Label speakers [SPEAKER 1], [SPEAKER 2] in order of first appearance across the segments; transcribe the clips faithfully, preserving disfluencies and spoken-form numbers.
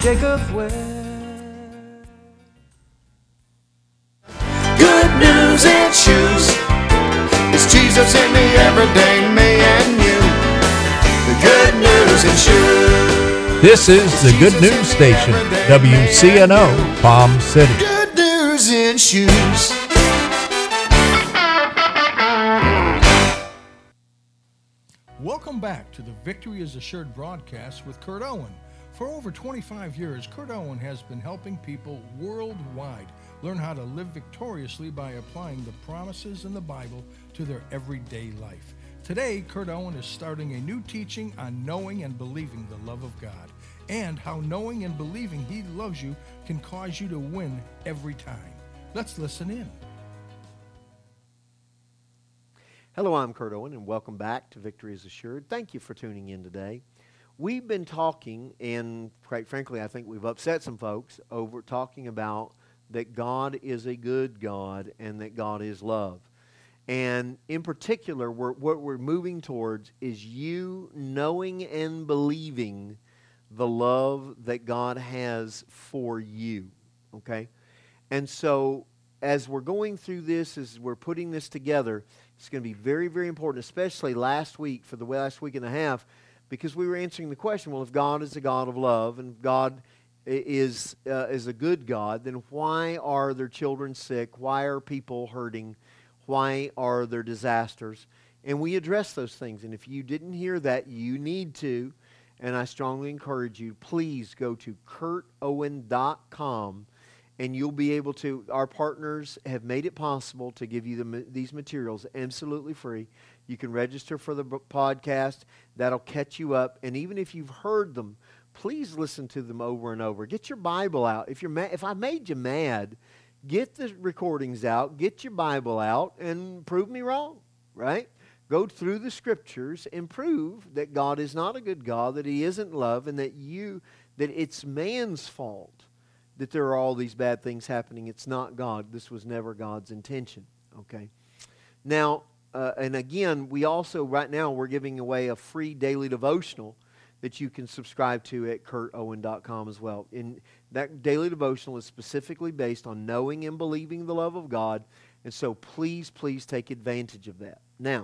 [SPEAKER 1] Jacob's Well.
[SPEAKER 2] Good news and shoes. It's Jesus in the everyday me and you. The good news and shoes.
[SPEAKER 3] This is the Good News Station, W C N O, Palm City.
[SPEAKER 2] Good news and shoes.
[SPEAKER 4] Welcome back to the Victory is Assured broadcast with Kurt Owen. For over twenty-five years, Kurt Owen has been helping people worldwide learn how to live victoriously by applying the promises in the Bible to their everyday life. Today, Kurt Owen is starting a new teaching on knowing and believing the love of God, and how knowing and believing He loves you can cause you to win every time. Let's listen in.
[SPEAKER 5] Hello, I'm Kurt Owen, and welcome back to Victory is Assured. Thank you for tuning in today. We've been talking, and quite frankly, I think we've upset some folks over talking about that God is a good God and that God is love. And in particular, we're, what we're moving towards is you knowing and believing the love that God has for you, okay? And so as we're going through this, as we're putting this together, it's going to be very, very important, especially last week, for the last week and a half, because we were answering the question, well, if God is a God of love and God is, uh, is a good God, then why are there children sick? Why are people hurting? Why are there disasters? And we address those things. And if you didn't hear that, you need to. And I strongly encourage you, please go to kurt owen dot com. And you'll be able to, our partners have made it possible to give you the, these materials absolutely free. You can register for the podcast. That'll catch you up. And even if you've heard them, please listen to them over and over. Get your Bible out. If you're ma- if I made you mad, get the recordings out, get your Bible out, and prove me wrong, right? Go through the Scriptures and prove that God is not a good God, that He isn't love, and that you that it's man's fault that there are all these bad things happening. It's not God. This was never God's intention. Okay. Now, uh, and again, we also, right now, we're giving away a free daily devotional that you can subscribe to at kurt owen dot com as well. And that daily devotional is specifically based on knowing and believing the love of God. And so please, please take advantage of that. Now,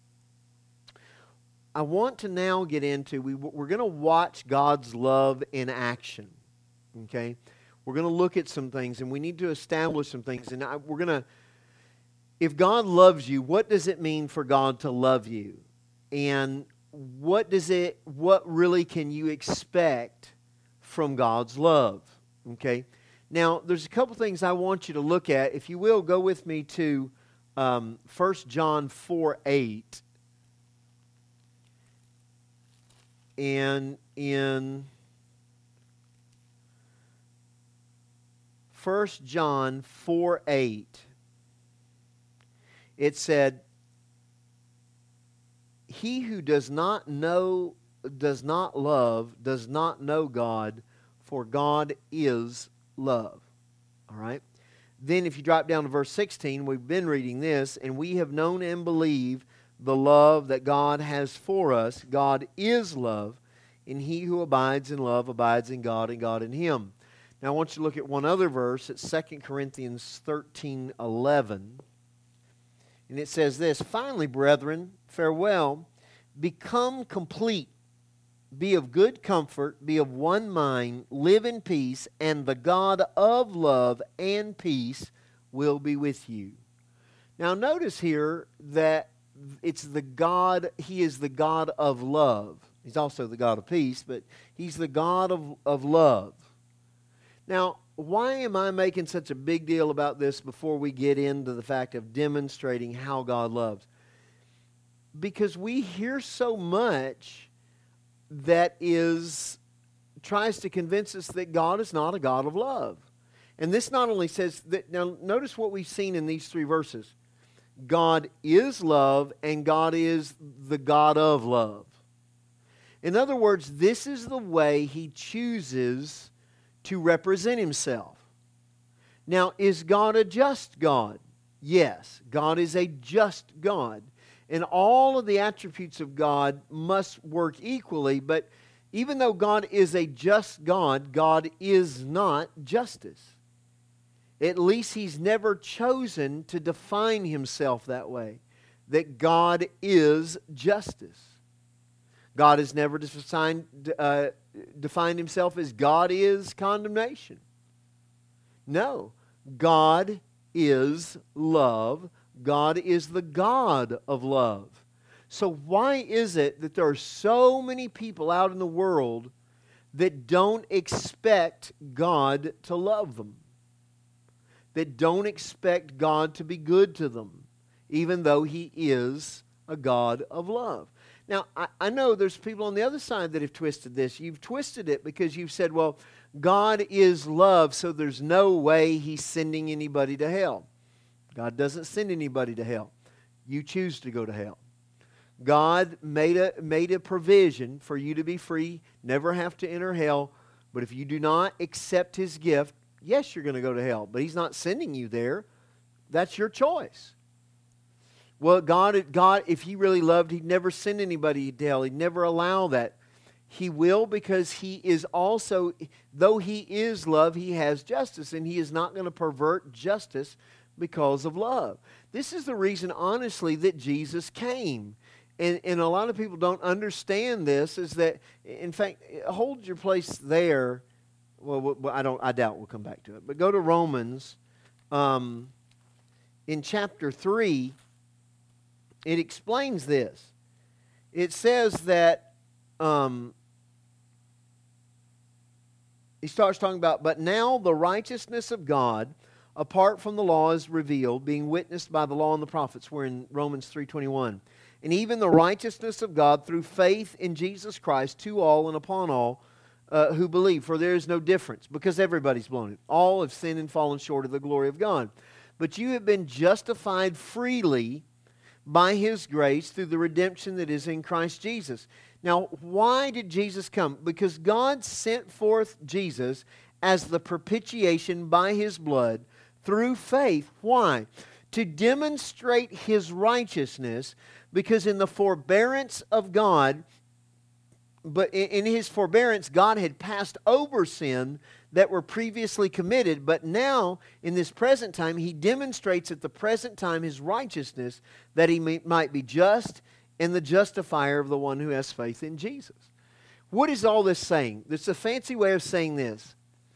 [SPEAKER 5] I want to now get into, we, we're going to watch God's love in action. Okay. We're going to look at some things, and we need to establish some things. And I, we're going to, if God loves you, what does it mean for God to love you? And what does it, what really can you expect from God's love? Okay. Now, there's a couple things I want you to look at. If you will, go with me to um, First John four eight. And in First John four eight, it said, he who does not know, does not love, does not know God, for God is love. All right? Then if you drop down to verse sixteen, we've been reading this, and we have known and believed the love that God has for us. God is love, and he who abides in love abides in God, and God in him. Now I want you to look at one other verse. It's Second Corinthians thirteen eleven. And it says this, finally, brethren, farewell, become complete, be of good comfort, be of one mind, live in peace, and the God of love and peace will be with you. Now notice here that it's the God, He is the God of love. He's also the God of peace, but He's the God of, of love. Now, why am I making such a big deal about this before we get into the fact of demonstrating how God loves? Because we hear so much that is tries to convince us that God is not a God of love. And this not only says that, now notice what we've seen in these three verses. God is love and God is the God of love. In other words, this is the way He chooses to represent Himself. Now, is God a just God? Yes, God is a just God. And all of the attributes of God must work equally, but Even though God is a just God, God is not justice. At least He's never chosen to define Himself that way, that God is justice. God has never defined, uh, defined Himself as God is condemnation. No, God is love. God is the God of love. So why is it that there are so many people out in the world that don't expect God to love them? That don't expect God to be good to them, even though He is a God of love. Now, I, I know there's people on the other side that have twisted this. You've twisted it because you've said, well, God is love, so there's no way He's sending anybody to hell. God doesn't send anybody to hell. You choose to go to hell. God made a, made a provision for you to be free, never have to enter hell. But if you do not accept His gift, yes, you're going to go to hell. But He's not sending you there. That's your choice. Well, God, God, if He really loved, He'd never send anybody to hell. He'd never allow that. He will, because He is also, though He is love, He has justice. And He is not going to pervert justice because of love. This is the reason, honestly, that Jesus came. And, and a lot of people don't understand this, is that, in fact, hold your place there. Well, I don't. I doubt we'll come back to it. But go to Romans um, in chapter three. It explains this. It says that um, he starts talking about, but now the righteousness of God, apart from the law, is revealed, being witnessed by the law and the prophets. We're in Romans three twenty-one. And even the righteousness of God through faith in Jesus Christ to all and upon all uh, who believe. For there is no difference, because everybody's blown it. All have sinned and fallen short of the glory of God. But you have been justified freely by His grace through the redemption that is in Christ Jesus. Now, why did Jesus come? Because God sent forth Jesus as the propitiation by His blood through faith. Why? To demonstrate His righteousness, because in the forbearance of God, but in His forbearance, God had passed over sin that were previously committed, but now, in this present time, He demonstrates at the present time His righteousness, that He may, might be just and the justifier of the one who has faith in Jesus. What is all this saying? It's a fancy way of saying this.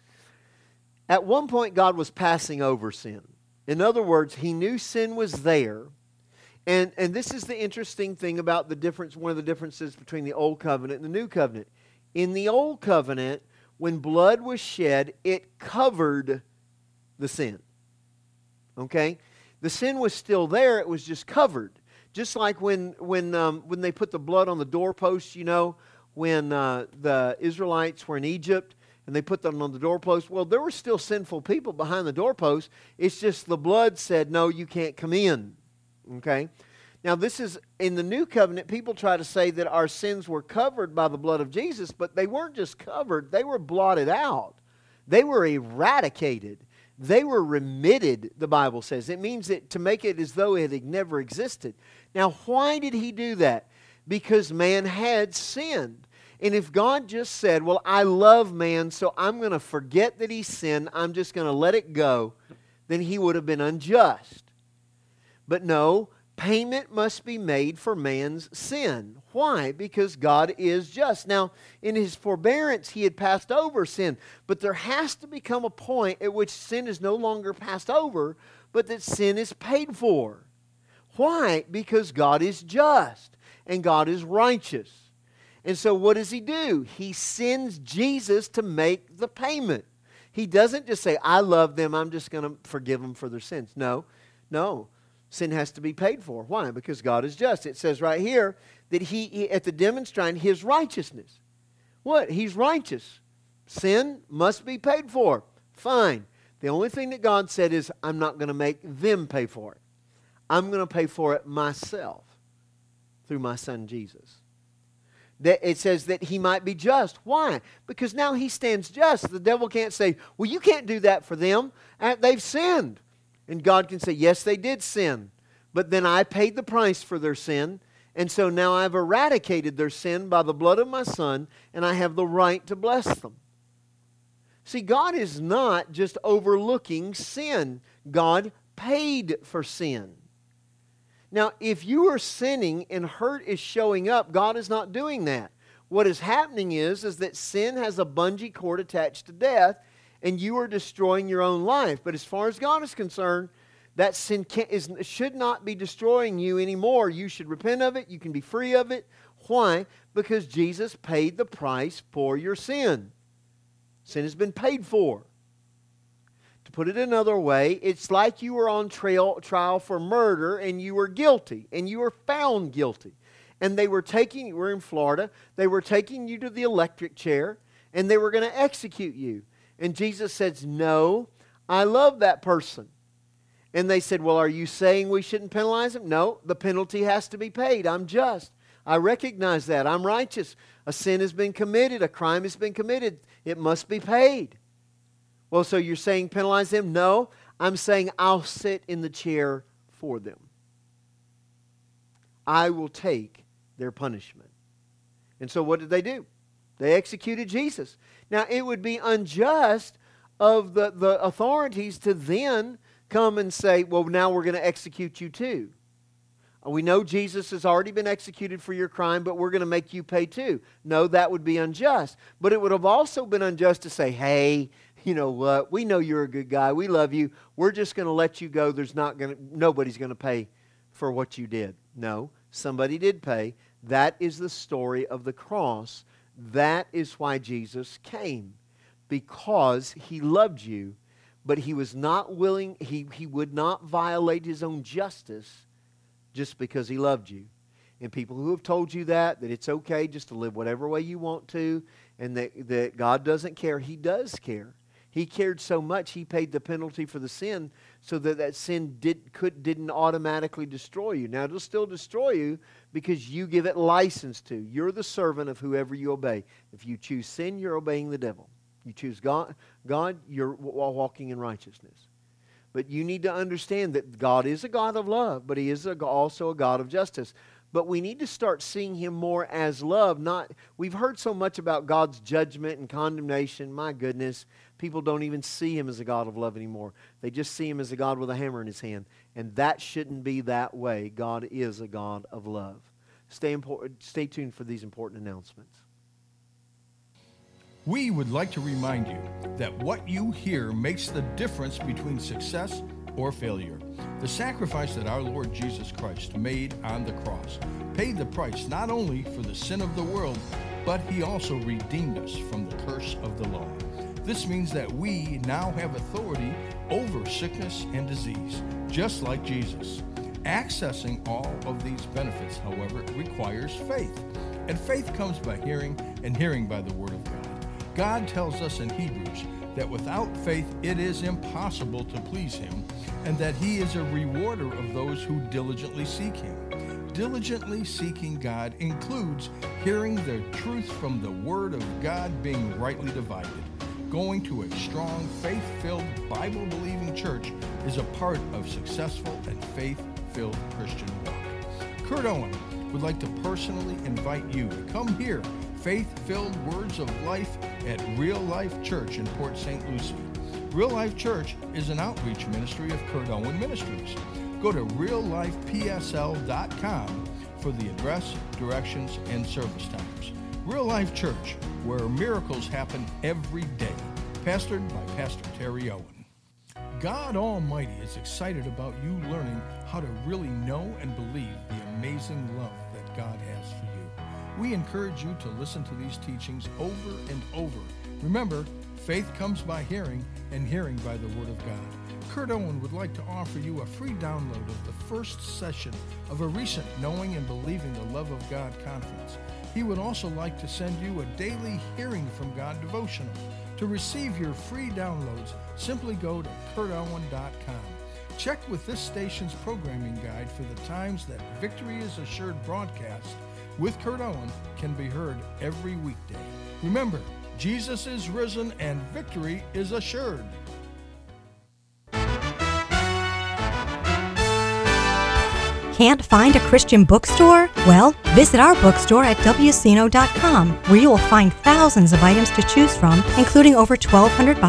[SPEAKER 5] At one point, God was passing over sin. In other words, He knew sin was there. And, and this is the interesting thing about the difference, one of the differences between the Old Covenant and the New Covenant. In the Old Covenant, when blood was shed, it covered the sin. Okay? The sin was still there, it was just covered. Just like when, when, um, when they put the blood on the doorpost, you know, when uh, the Israelites were in Egypt, and they put them on the doorpost. Well, there were still sinful people behind the doorpost. It's just the blood said, no, you can't come in. Okay? Now, this is, in the New Covenant, people try to say that our sins were covered by the blood of Jesus, but they weren't just covered, they were blotted out. They were eradicated. They were remitted, the Bible says. It means that to make it as though it had never existed. Now, why did He do that? Because man had sinned. And if God just said, well, I love man, so I'm going to forget that he sinned, I'm just going to let it go, then He would have been unjust. But no, payment must be made for man's sin. Why? Because God is just. Now, in His forbearance, He had passed over sin. But there has to become a point at which sin is no longer passed over, but that sin is paid for. Why? Because God is just and God is righteous. And so what does He do? He sends Jesus to make the payment. He doesn't just say, I love them, I'm just going to forgive them for their sins. No, no. Sin has to be paid for. Why? Because God is just. It says right here that He, he at the demonstrating His righteousness. What? He's righteous. Sin must be paid for. Fine. The only thing that God said is, I'm not going to make them pay for it. I'm going to pay for it myself through my Son Jesus. That it says that He might be just. Why? Because now He stands just. The devil can't say, well, you can't do that for them. They've sinned. And God can say, yes, they did sin. But then I paid the price for their sin. And so now I've eradicated their sin by the blood of my Son, and I have the right to bless them. See, God is not just overlooking sin. God paid for sin. Now, if you are sinning and hurt is showing up, God is not doing that. What is happening is, is that sin has a bungee cord attached to death, and you are destroying your own life. But as far as God is concerned, that sin can, is, should not be destroying you anymore. You should repent of it. You can be free of it. Why? Because Jesus paid the price for your sin. Sin has been paid for. To put it another way, it's like you were on trail, trial for murder and you were guilty and you were found guilty. And they were taking you, we're in Florida, they were taking you to the electric chair and they were going to execute you. And Jesus says, no, I love that person. And they said, well, are you saying we shouldn't penalize him? No, the penalty has to be paid. I'm just. I recognize that. I'm righteous. A sin has been committed. A crime has been committed. It must be paid. Well, so you're saying penalize them? No, I'm saying I'll sit in the chair for them. I will take their punishment. And so what did they do? They executed Jesus. Now, it would be unjust of the, the authorities to then come and say, well, now we're going to execute you too. We know Jesus has already been executed for your crime, but we're going to make you pay too. No, that would be unjust. But it would have also been unjust to say, hey, you know what? We know you're a good guy. We love you. We're just going to let you go. There's not going to, nobody's going to pay for what you did. No, somebody did pay. That is the story of the cross. That is why Jesus came, because he loved you, but he was not willing, he, he would not violate his own justice just because he loved you. And people who have told you that, that it's okay just to live whatever way you want to, and that, that God doesn't care, he does care. He cared so much, he paid the penalty for the sin so that that sin did, could, didn't automatically destroy you. Now, it'll still destroy you because you give it license to. You're the servant of whoever you obey. If you choose sin, you're obeying the devil. You choose God, God, you're walking in righteousness. But you need to understand that God is a God of love, but he is a, also a God of justice. But we need to start seeing him more as love. Not, we've heard so much about God's judgment and condemnation. My goodness, people don't even see him as a God of love anymore. They just see him as a God with a hammer in his hand. And that shouldn't be that way. God is a God of love. Stay, important, stay tuned for these important announcements.
[SPEAKER 4] We would like to remind you that what you hear makes the difference between success or failure. The sacrifice that our Lord Jesus Christ made on the cross paid the price not only for the sin of the world, but he also redeemed us from the curse of the law. This means that we now have authority over sickness and disease, just like Jesus. Accessing all of these benefits, however, requires faith. And faith comes by hearing, and hearing by the Word of God. God tells us in Hebrews that without faith it is impossible to please him, and that he is a rewarder of those who diligently seek him. Diligently seeking God includes hearing the truth from the Word of God being rightly divided. Going to a strong, faith-filled, Bible-believing church is a part of successful and faith-filled Christian walk. Kurt Owen would like to personally invite you to come hear faith-filled words of life at Real Life Church in Port Saint Lucie. Real Life Church is an outreach ministry of Kurt Owen Ministries. Go to real life p s l dot com for the address, directions, and service times. Real Life Church, where miracles happen every day. Pastored by Pastor Terry Owen. God Almighty is excited about you learning how to really know and believe the amazing love that God has for you. We encourage you to listen to these teachings over and over. Remember, faith comes by hearing, and hearing by the Word of God. Kurt Owen would like to offer you a free download of the first session of a recent Knowing and Believing the Love of God conference. He would also like to send you a daily Hearing from God devotional. To receive your free downloads, simply go to kurt owen dot com. Check with this station's programming guide for the times that Victory is Assured broadcast with Kurt Owen can be heard every weekday. Remember, Jesus is risen and victory is assured.
[SPEAKER 1] Can't find a Christian bookstore? Well, visit our bookstore at W C N O dot com, where you will find thousands of items to choose from, including over twelve hundred